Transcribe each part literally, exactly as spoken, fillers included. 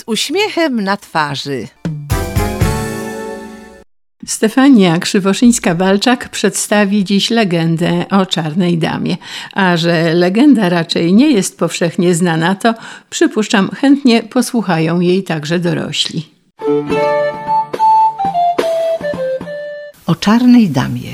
uśmiechem na twarzy. Stefania Krzywoszyńska-Walczak przedstawi dziś legendę o Czarnej Damie. A że legenda raczej nie jest powszechnie znana, to przypuszczam, chętnie posłuchają jej także dorośli. O Czarnej Damie.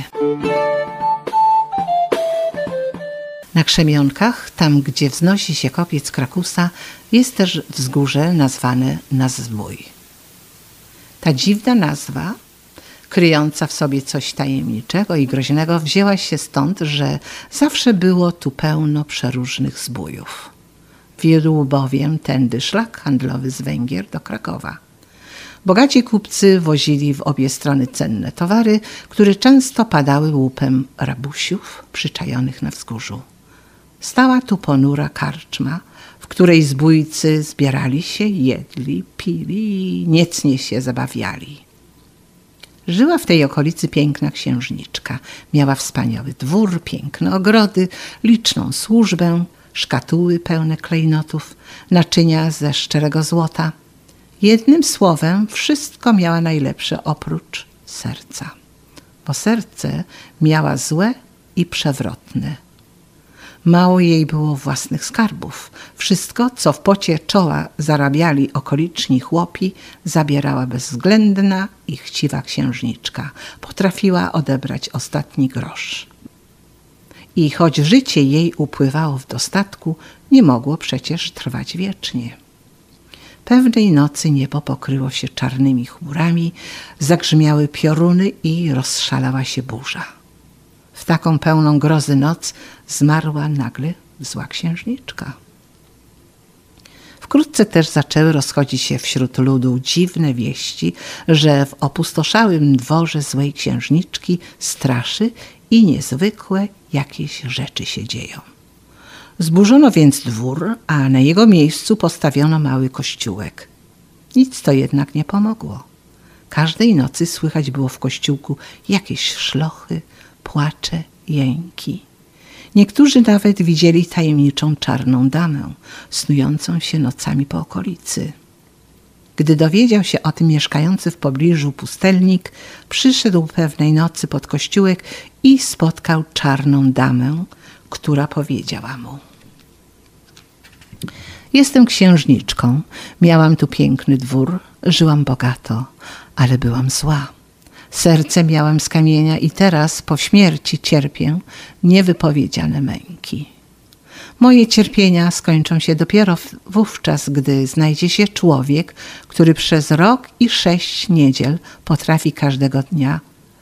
Na Krzemionkach, tam gdzie wznosi się kopiec Krakusa, jest też wzgórze nazwane Nazwój. Ta dziwna nazwa, kryjąca w sobie coś tajemniczego i groźnego, wzięła się stąd, że zawsze było tu pełno przeróżnych zbójów. Wiódł bowiem tędy szlak handlowy z Węgier do Krakowa. Bogaci kupcy wozili w obie strony cenne towary, które często padały łupem rabusiów przyczajonych na wzgórzu. Stała tu ponura karczma, w której zbójcy zbierali się, jedli, pili i niecnie się zabawiali. Żyła w tej okolicy piękna księżniczka. Miała wspaniały dwór, piękne ogrody, liczną służbę, szkatuły pełne klejnotów, naczynia ze szczerego złota. Jednym słowem, wszystko miała najlepsze oprócz serca. Bo serce miała złe i przewrotne. Mało jej było własnych skarbów. Wszystko, co w pocie czoła zarabiali okoliczni chłopi, zabierała bezwzględna i chciwa księżniczka. Potrafiła odebrać ostatni grosz. I choć życie jej upływało w dostatku, nie mogło przecież trwać wiecznie. Pewnej nocy niebo pokryło się czarnymi chmurami, zagrzmiały pioruny i rozszalała się burza. W taką pełną grozy noc zmarła nagle zła księżniczka. Wkrótce też zaczęły rozchodzić się wśród ludu dziwne wieści, że w opustoszałym dworze złej księżniczki straszy i niezwykłe jakieś rzeczy się dzieją. Zburzono więc dwór, a na jego miejscu postawiono mały kościółek. Nic to jednak nie pomogło. Każdej nocy słychać było w kościółku jakieś szlochy, płacze, jęki. Niektórzy nawet widzieli tajemniczą czarną damę, snującą się nocami po okolicy. Gdy dowiedział się o tym mieszkający w pobliżu pustelnik, przyszedł pewnej nocy pod kościółek i spotkał czarną damę, która powiedziała mu: Jestem księżniczką, miałam tu piękny dwór, żyłam bogato, ale byłam zła. Serce miałam z kamienia i teraz po śmierci cierpię niewypowiedziane męki. Moje cierpienia skończą się dopiero wówczas, gdy znajdzie się człowiek, który przez rok i sześć niedziel potrafi każdego dnia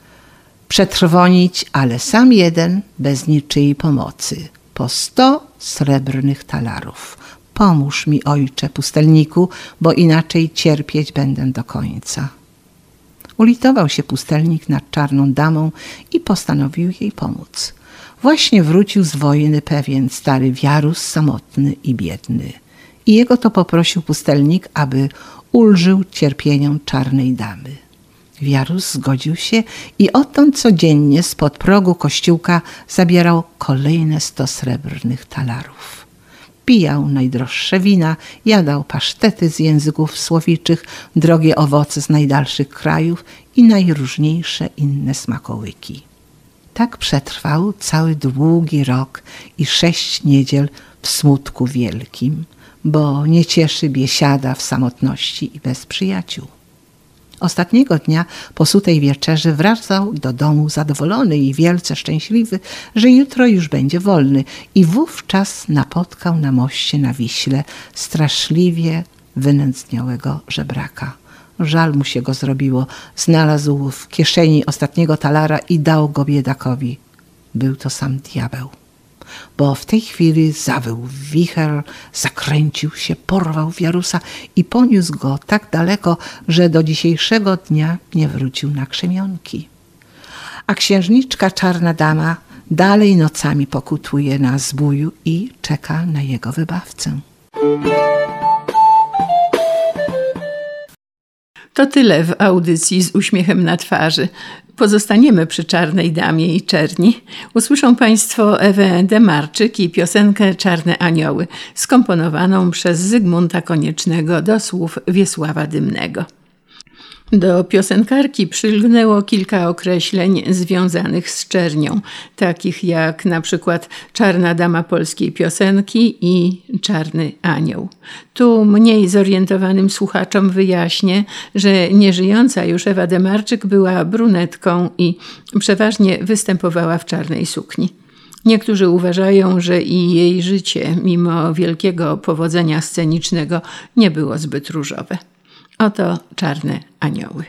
przetrwonić, ale sam jeden, bez niczyjej pomocy, po sto srebrnych talarów. Pomóż mi, ojcze pustelniku, bo inaczej cierpieć będę do końca. Ulitował się pustelnik nad czarną damą i postanowił jej pomóc. Właśnie wrócił z wojny pewien stary wiarus, samotny i biedny. I jego to poprosił pustelnik, aby ulżył cierpieniom czarnej damy. Wiarus zgodził się i odtąd codziennie spod progu kościółka zabierał kolejne sto srebrnych talarów. Pijał najdroższe wina, jadał pasztety z języków słowiczych, drogie owoce z najdalszych krajów i najróżniejsze inne smakołyki. Tak przetrwał cały długi rok i sześć niedziel w smutku wielkim, bo nie cieszy biesiada w samotności i bez przyjaciół. Ostatniego dnia po sutej wieczerzy wracał do domu zadowolony i wielce szczęśliwy, że jutro już będzie wolny, i wówczas napotkał na moście na Wiśle straszliwie wynędzniałego żebraka. Żal mu się go zrobiło. Znalazł w kieszeni ostatniego talara i dał go biedakowi. Był to sam diabeł. Bo w tej chwili zawył wicher, zakręcił się, porwał wiarusa i poniósł go tak daleko, że do dzisiejszego dnia nie wrócił na Krzemionki. A księżniczka czarna dama dalej nocami pokutuje na zbóju i czeka na jego wybawcę. To tyle w audycji z uśmiechem na twarzy. Pozostaniemy przy Czarnej Damie i Czerni. Usłyszą Państwo Ewę Demarczyk i piosenkę Czarne Anioły, skomponowaną przez Zygmunta Koniecznego do słów Wiesława Dymnego. Do piosenkarki przylgnęło kilka określeń związanych z czernią, takich jak na przykład Czarna Dama polskiej piosenki i Czarny Anioł. Tu mniej zorientowanym słuchaczom wyjaśnię, że nieżyjąca już Ewa Demarczyk była brunetką i przeważnie występowała w czarnej sukni. Niektórzy uważają, że i jej życie, mimo wielkiego powodzenia scenicznego, nie było zbyt różowe. Oto Czarne Anioły.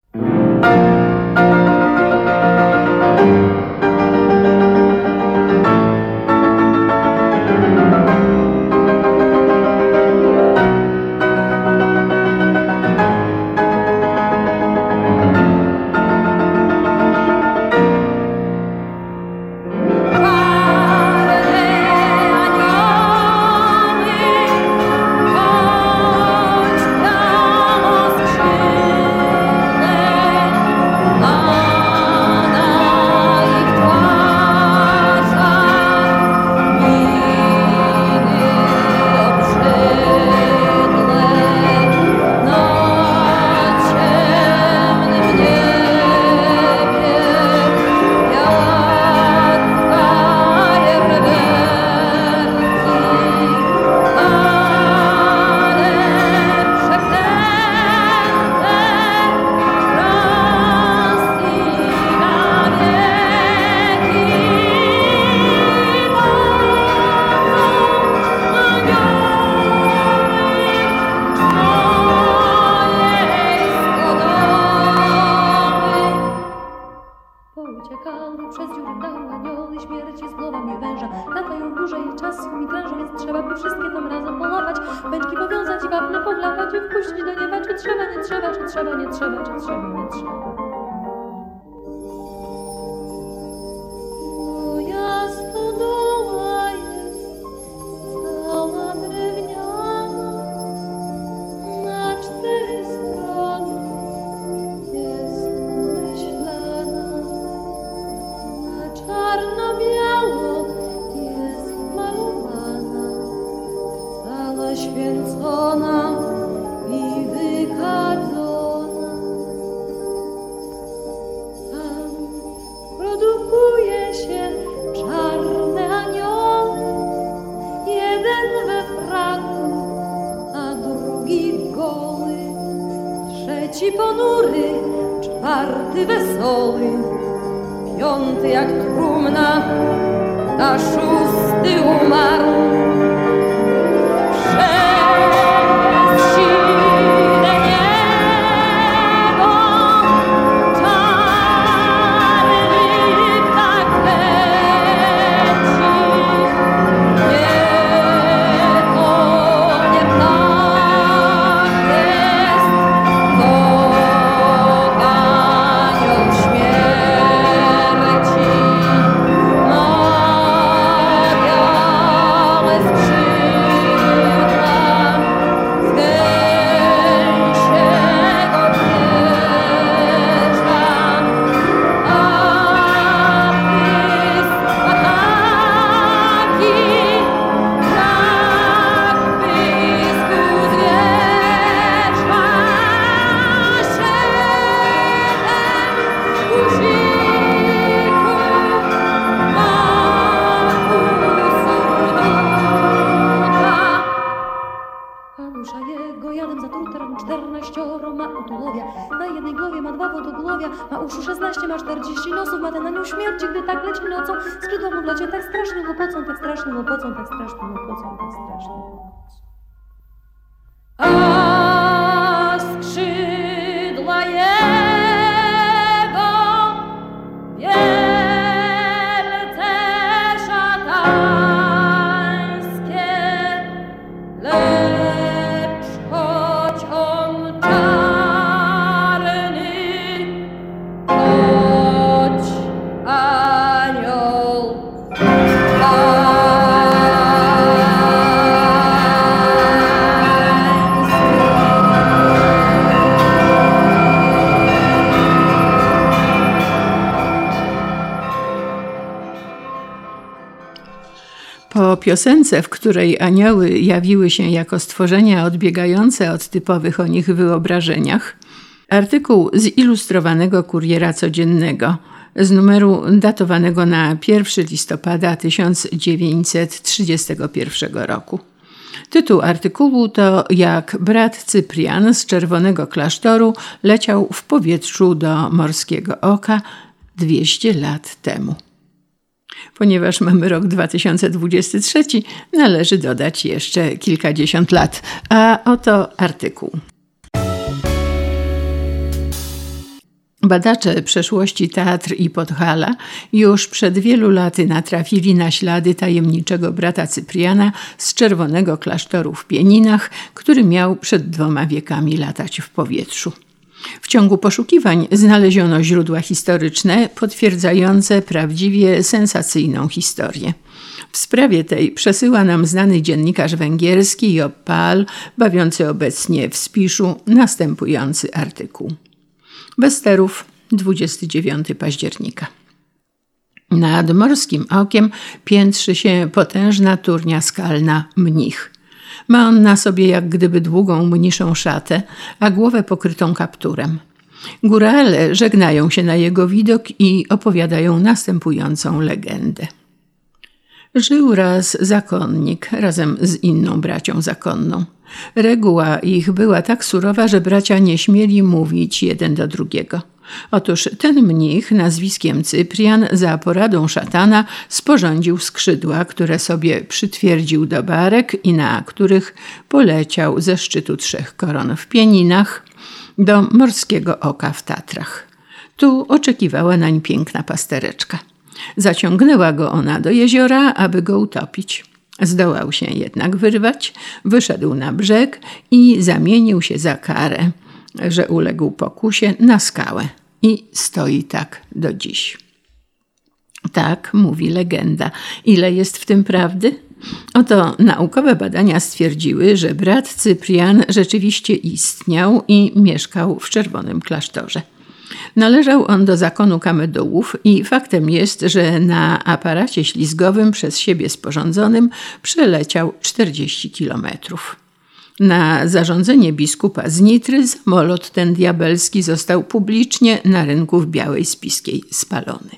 Trzeci ponury, czwarty wesoły, piąty jak trumna, a szósty umarł. Przez siwe niebo czarny ptak leci. Nie, to nie ptak jest, to anioł śmierci. Ma białe skrzydła z gęsiego piecza, a pysk ma taki, jak pysku zwierza. Siedem guzików ma u surduta. A dusza jego jadem zatruta, czternaścioro ma u tułowia. Na jednej głowie ma dwa wodogłowia, ma uszu szesnaście, ma czterdzieści nosów, ma ten anioł śmierci, gdy tak leci nocą. Skrzydła mu w locie tak strasznie łopocą, tak strasznie łopocą, tak strasznie łopocą, tak strasznie łopocą. A skrzydła jego wielce szatańskie, lecz choć on czarny, choć anioł O piosence, w której anioły jawiły się jako stworzenia odbiegające od typowych o nich wyobrażeniach, artykuł z ilustrowanego Kuriera Codziennego z numeru datowanego na pierwszego listopada tysiąc dziewięćset trzydziestego pierwszego roku. Tytuł artykułu to Jak brat Cyprian z Czerwonego Klasztoru leciał w powietrzu do Morskiego Oka dwieście lat temu. Ponieważ mamy rok dwa tysiące dwudziesty trzeci, należy dodać jeszcze kilkadziesiąt lat. A oto artykuł. Badacze przeszłości Tatr i Podhala już przed wielu laty natrafili na ślady tajemniczego brata Cypriana z Czerwonego Klasztoru w Pieninach, który miał przed dwoma wiekami latać w powietrzu. W ciągu poszukiwań znaleziono źródła historyczne potwierdzające prawdziwie sensacyjną historię. W sprawie tej przesyła nam znany dziennikarz węgierski Job Pál, bawiący obecnie w Spiszu, następujący artykuł. Westerów, dwudziestego dziewiątego października. Nad Morskim Okiem piętrzy się potężna turnia skalna Mnich. Ma on na sobie jak gdyby długą mniszą szatę, a głowę pokrytą kapturem. Górale żegnają się na jego widok i opowiadają następującą legendę. Żył raz zakonnik razem z inną bracią zakonną. Reguła ich była tak surowa, że bracia nie śmieli mówić jeden do drugiego. Otóż ten mnich nazwiskiem Cyprian za poradą szatana sporządził skrzydła, które sobie przytwierdził do barek i na których poleciał ze szczytu trzech koron w Pieninach do Morskiego Oka w Tatrach. Tu oczekiwała nań piękna pastereczka. Zaciągnęła go ona do jeziora, aby go utopić. Zdołał się jednak wyrwać, wyszedł na brzeg i zamienił się za karę, że uległ pokusie, na skałę i stoi tak do dziś. Tak mówi legenda. Ile jest w tym prawdy? Oto naukowe badania stwierdziły, że brat Cyprian rzeczywiście istniał i mieszkał w Czerwonym Klasztorze. Należał on do zakonu Kamedułów i faktem jest, że na aparacie ślizgowym przez siebie sporządzonym przeleciał czterdzieści kilometrów. Na zarządzenie biskupa z Nitry samolot ten diabelski został publicznie na rynku w Białej Spiskiej spalony.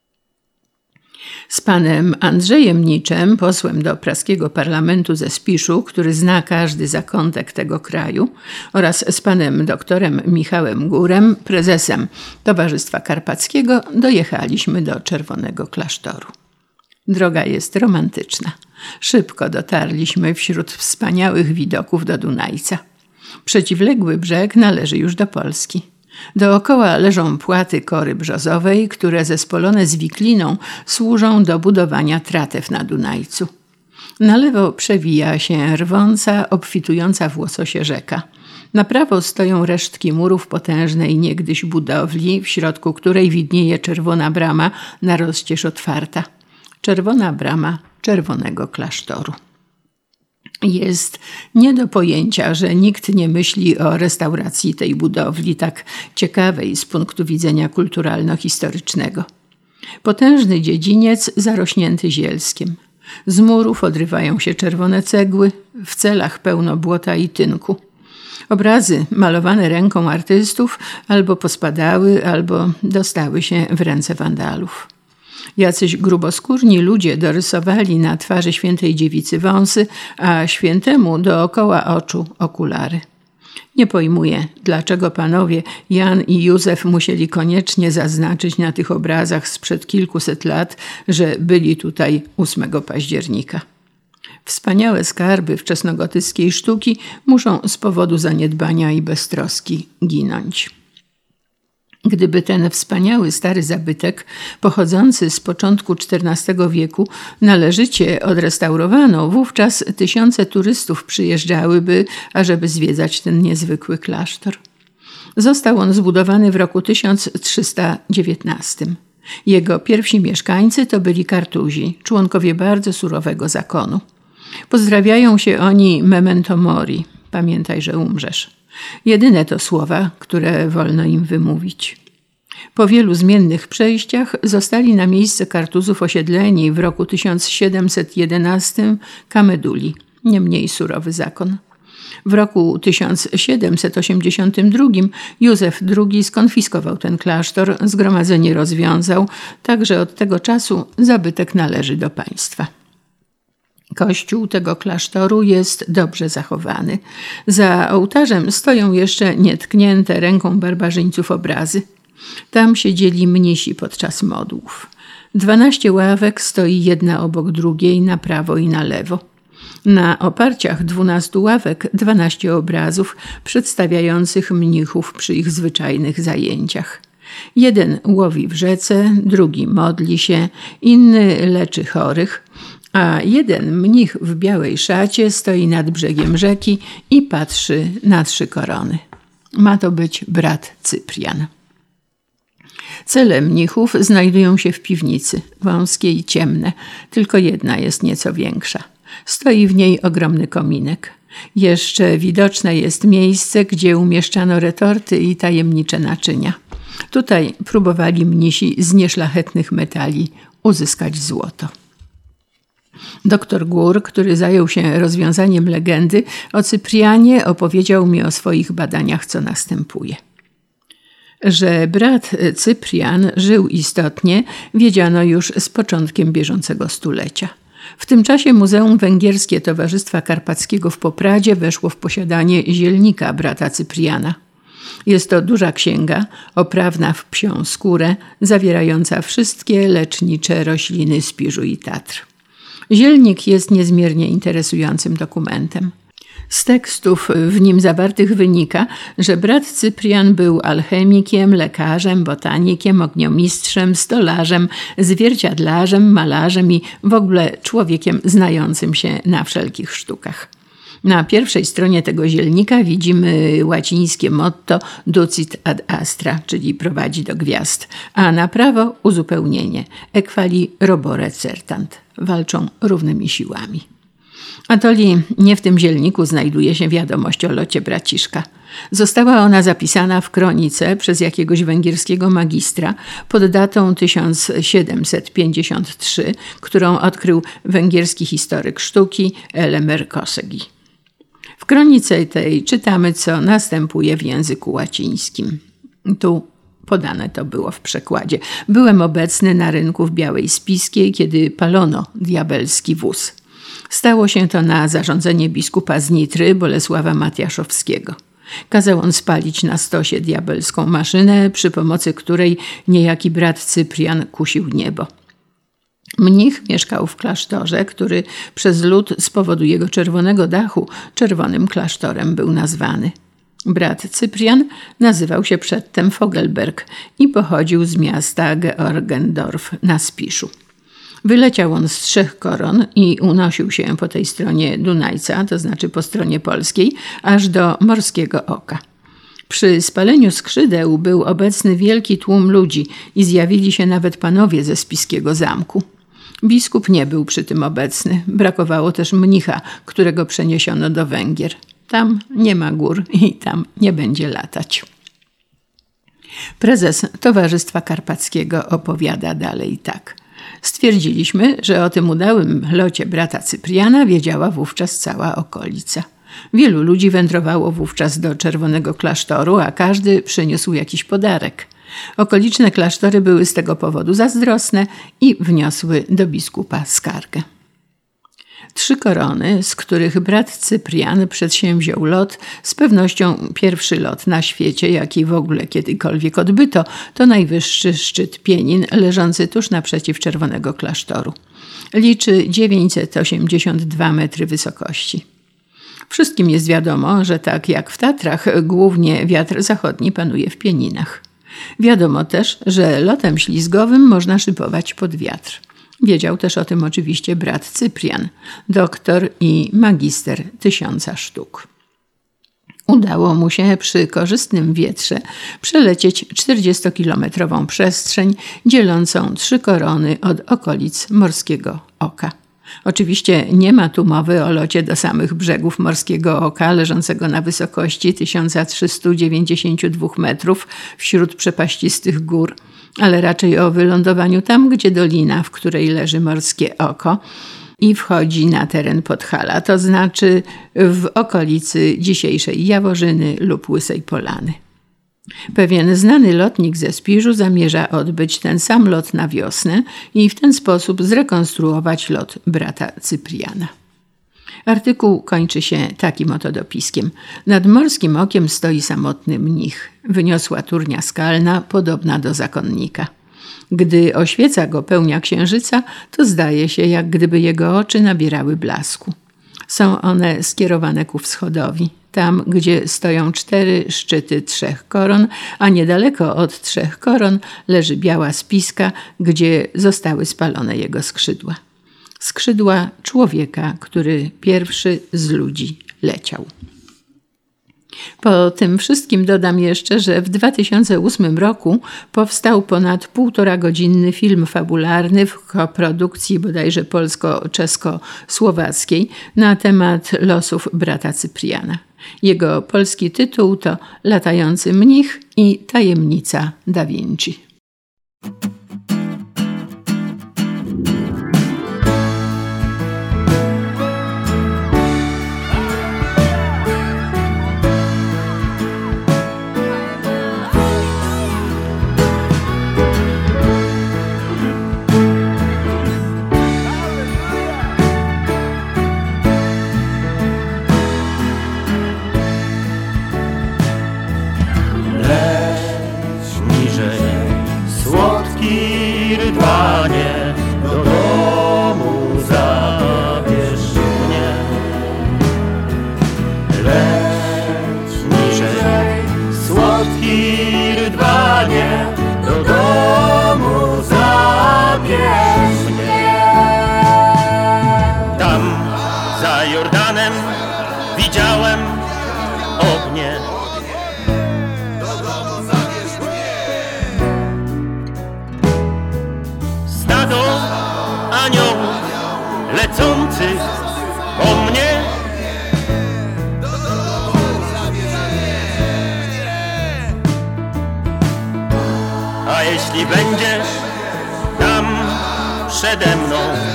Z panem Andrzejem Niczem, posłem do praskiego parlamentu ze Spiszu, który zna każdy zakątek tego kraju, oraz z panem doktorem Michałem Górem, prezesem Towarzystwa Karpackiego, dojechaliśmy do Czerwonego Klasztoru. Droga jest romantyczna. Szybko dotarliśmy wśród wspaniałych widoków do Dunajca. Przeciwległy brzeg należy już do Polski. Dookoła leżą płaty kory brzozowej, które zespolone z wikliną służą do budowania tratew na Dunajcu. Na lewo przewija się rwąca, obfitująca w łososie rzeka. Na prawo stoją resztki murów potężnej niegdyś budowli, w środku której widnieje czerwona brama na rozcież otwarta. Czerwona brama Czerwonego Klasztoru. Jest nie do pojęcia, że nikt nie myśli o restauracji tej budowli, tak ciekawej z punktu widzenia kulturalno-historycznego. Potężny dziedziniec zarośnięty zielskiem. Z murów odrywają się czerwone cegły, w celach pełno błota i tynku. Obrazy malowane ręką artystów albo pospadały, albo dostały się w ręce wandalów. Jacyś gruboskórni ludzie dorysowali na twarzy świętej dziewicy wąsy, a świętemu dookoła oczu okulary. Nie pojmuję, dlaczego panowie Jan i Józef musieli koniecznie zaznaczyć na tych obrazach sprzed kilkuset lat, że byli tutaj ósmego października. Wspaniałe skarby wczesnogotyckiej sztuki muszą z powodu zaniedbania i beztroski ginąć. Gdyby ten wspaniały stary zabytek, pochodzący z początku czternastego wieku, należycie odrestaurowano, wówczas tysiące turystów przyjeżdżałyby, ażeby zwiedzać ten niezwykły klasztor. Został on zbudowany w roku tysiąc trzysta dziewiętnastym. Jego pierwsi mieszkańcy to byli Kartuzi, członkowie bardzo surowego zakonu. Pozdrawiają się oni memento mori, pamiętaj, że umrzesz. Jedyne to słowa, które wolno im wymówić. Po wielu zmiennych przejściach zostali na miejsce Kartuzów osiedleni w roku tysiąc siedemset jedenastym Kameduli, nie mniej surowy zakon. W roku tysiąc siedemset osiemdziesiątym drugim Józef drugi skonfiskował ten klasztor, zgromadzenie rozwiązał, także od tego czasu zabytek należy do państwa. Kościół tego klasztoru jest dobrze zachowany. Za ołtarzem stoją jeszcze nietknięte ręką barbarzyńców obrazy. Tam siedzieli mnisi podczas modłów. Dwanaście ławek stoi jedna obok drugiej na prawo i na lewo. Na oparciach dwunastu ławek dwanaście obrazów przedstawiających mnichów przy ich zwyczajnych zajęciach. Jeden łowi w rzece, drugi modli się, inny leczy chorych, a jeden mnich w białej szacie stoi nad brzegiem rzeki i patrzy na trzy korony. Ma to być brat Cyprian. Cele mnichów znajdują się w piwnicy, wąskie i ciemne, tylko jedna jest nieco większa. Stoi w niej ogromny kominek. Jeszcze widoczne jest miejsce, gdzie umieszczano retorty i tajemnicze naczynia. Tutaj próbowali mnisi z nieszlachetnych metali uzyskać złoto. Doktor Gór, który zajął się rozwiązaniem legendy o Cyprianie, opowiedział mi o swoich badaniach, co następuje. Że brat Cyprian żył istotnie, wiedziano już z początkiem bieżącego stulecia. W tym czasie Muzeum Węgierskie Towarzystwa Karpackiego w Popradzie weszło w posiadanie zielnika brata Cypriana. Jest to duża księga, oprawna w psią skórę, zawierająca wszystkie lecznicze rośliny Spiżu i Tatr. Zielnik jest niezmiernie interesującym dokumentem. Z tekstów w nim zawartych wynika, że brat Cyprian był alchemikiem, lekarzem, botanikiem, ogniomistrzem, stolarzem, zwierciadlarzem, malarzem i w ogóle człowiekiem znającym się na wszelkich sztukach. Na pierwszej stronie tego zielnika widzimy łacińskie motto ducit ad astra, czyli prowadzi do gwiazd, a na prawo uzupełnienie equali robore certant, walczą równymi siłami. Atoli nie w tym zielniku znajduje się wiadomość o locie braciszka. Została ona zapisana w kronice przez jakiegoś węgierskiego magistra pod datą tysiąc siedemset pięćdziesiąt trzy, którą odkrył węgierski historyk sztuki Elemer Kosegi. W kronice tej czytamy, co następuje w języku łacińskim. Tu podane to było w przekładzie. Byłem obecny na rynku w Białej Spiskiej, kiedy palono diabelski wóz. Stało się to na zarządzenie biskupa z Nitry, Bolesława Matiaszowskiego. Kazał on spalić na stosie diabelską maszynę, przy pomocy której niejaki brat Cyprian kusił niebo. Mnich mieszkał w klasztorze, który przez lud z powodu jego czerwonego dachu czerwonym klasztorem był nazwany. Brat Cyprian nazywał się przedtem Fogelberg i pochodził z miasta Georgendorf na Spiszu. Wyleciał on z trzech koron i unosił się po tej stronie Dunajca, to znaczy po stronie polskiej, aż do Morskiego Oka. Przy spaleniu skrzydeł był obecny wielki tłum ludzi i zjawili się nawet panowie ze spiskiego zamku. Biskup nie był przy tym obecny. Brakowało też mnicha, którego przeniesiono do Węgier. Tam nie ma gór i tam nie będzie latać. Prezes Towarzystwa Karpackiego opowiada dalej tak. Stwierdziliśmy, że o tym udałym locie brata Cypriana wiedziała wówczas cała okolica. Wielu ludzi wędrowało wówczas do Czerwonego Klasztoru, a każdy przyniósł jakiś podarek. Okoliczne klasztory były z tego powodu zazdrosne i wniosły do biskupa skargę. Trzy korony, z których brat Cyprian przedsięwziął lot, z pewnością pierwszy lot na świecie, jaki w ogóle kiedykolwiek odbyto, to najwyższy szczyt Pienin, leżący tuż naprzeciw Czerwonego Klasztoru. Liczy dziewięćset osiemdziesiąt dwa metry wysokości. Wszystkim jest wiadomo, że tak jak w Tatrach, głównie wiatr zachodni panuje w Pieninach. Wiadomo też, że lotem ślizgowym można szybować pod wiatr. Wiedział też o tym oczywiście brat Cyprian, doktor i magister tysiąca sztuk. Udało mu się przy korzystnym wietrze przelecieć czterdziestokilometrową przestrzeń dzielącą trzy korony od okolic Morskiego Oka. Oczywiście nie ma tu mowy o locie do samych brzegów Morskiego Oka, leżącego na wysokości tysiąc trzysta dziewięćdziesiąt dwa metrów wśród przepaścistych gór, ale raczej o wylądowaniu tam, gdzie dolina, w której leży Morskie Oko, i wchodzi na teren Podhala, to znaczy w okolicy dzisiejszej Jaworzyny lub Łysej Polany. Pewien znany lotnik ze Spiżu zamierza odbyć ten sam lot na wiosnę i w ten sposób zrekonstruować lot brata Cypriana. Artykuł kończy się takim oto dopiskiem. Nad Morskim Okiem stoi samotny mnich, wyniosła turnia skalna, podobna do zakonnika. Gdy oświeca go pełnia księżyca, to zdaje się, jak gdyby jego oczy nabierały blasku. Są one skierowane ku wschodowi, tam gdzie stoją cztery szczyty trzech koron, a niedaleko od trzech koron leży biała spiska, gdzie zostały spalone jego skrzydła. Skrzydła człowieka, który pierwszy z ludzi leciał. Po tym wszystkim dodam jeszcze, że w dwa tysiące ósmym roku powstał ponad półtora godzinny film fabularny w koprodukcji bodajże polsko-czesko-słowackiej na temat losów brata Cypriana. Jego polski tytuł to Latający mnich i tajemnica Da Vinci. Rydwanie, do domu zabierz mnie. Leć niżej, słodki rydwanie, do domu zabierz mnie. Tam za Jordanem widziałem ognie. Aniołów lecących po mnie. A jeśli będziesz tam przede mną,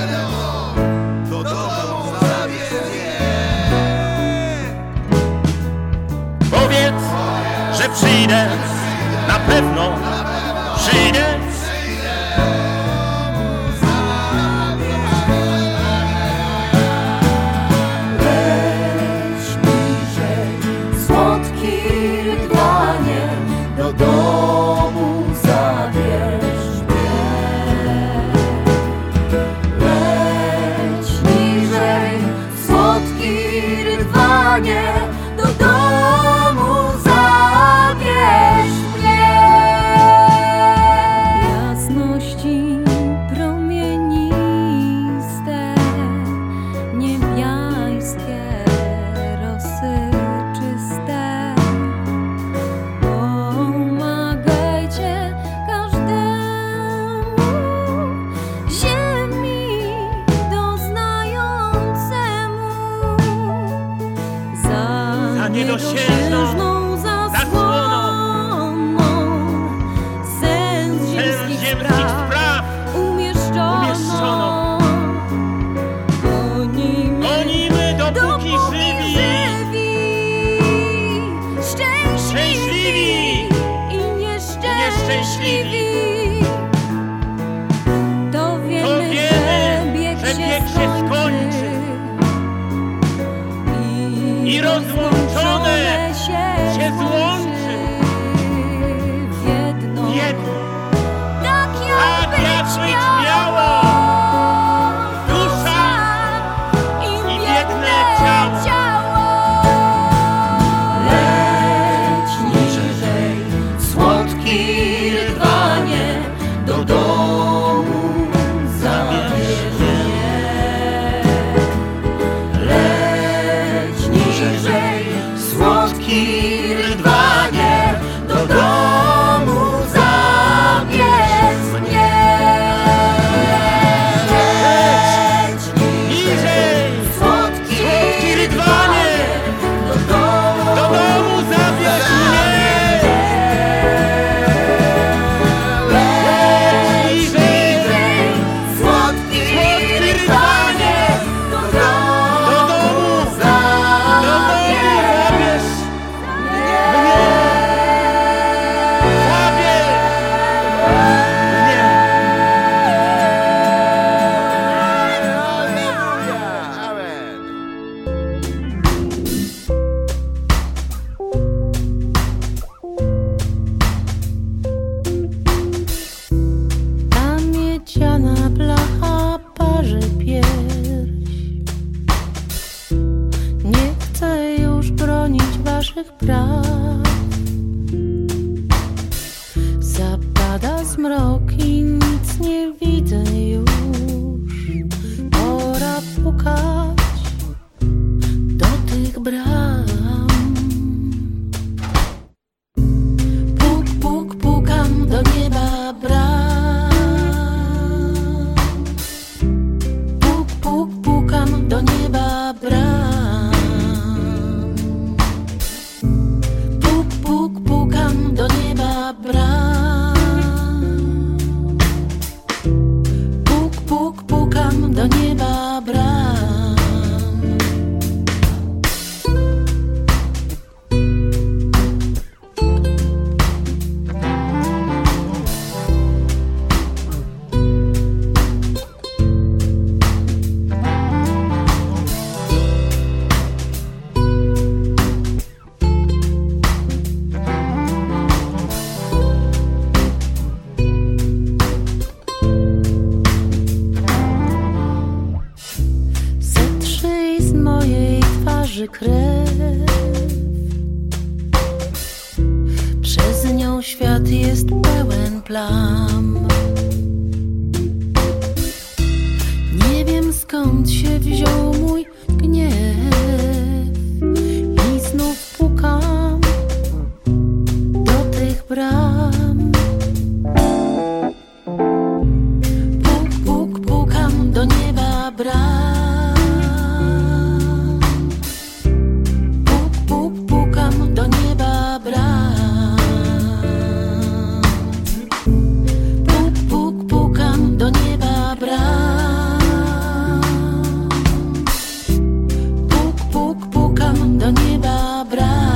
powiedz, że przyjdę, na pewno przyjdę. Do domu zabierz mnie. Leć niżej, słodki rydwanie, do domu zabierz mnie. Jasności promieniste, niebiańskie rosy czyste. Niedosiężną zasłoną sens ziemskich spraw umieszczono. Gonimy dopóki żywi, szczęśliwi i nieszczęśliwi. To wiemy, że bieg się skończy i rozłączone się złączy w jedno, jedno. Tak jakby śmiało dusza i biedne ciało. Leć niżej, słodki rydwanie, do domu zabierz mnie. Leć niżej, słodki rydwanie, do domu zabierz mnie. toczy krew. Przez nią świat jest pełen plam. Nie wiem, skąd się wziął mój gniew i znów pukam do tych bram. Puk, puk, pukam do nieba bram. Puk, puk, pukam do nieba bram. Puk, puk, pukam do nieba bram. Puk, puk, pukam do nieba bram.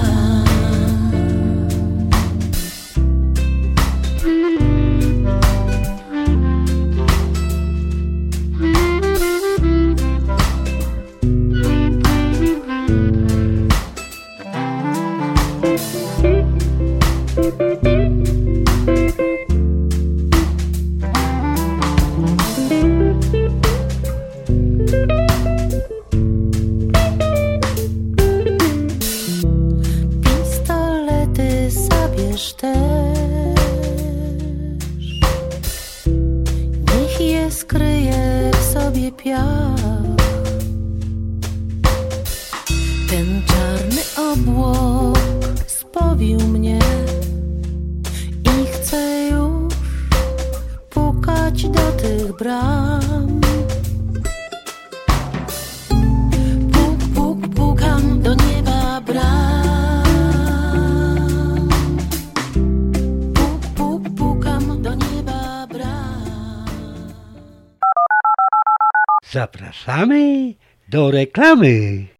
Pistolety zabierz też, niech je skryje w sobie piach. Ten czarny obłok spowił mnie i chcę już pukać do tych bram. Puk, puk, pukam do nieba bram. Puk, puk, pukam do nieba bram. Zapraszamy do reklamy.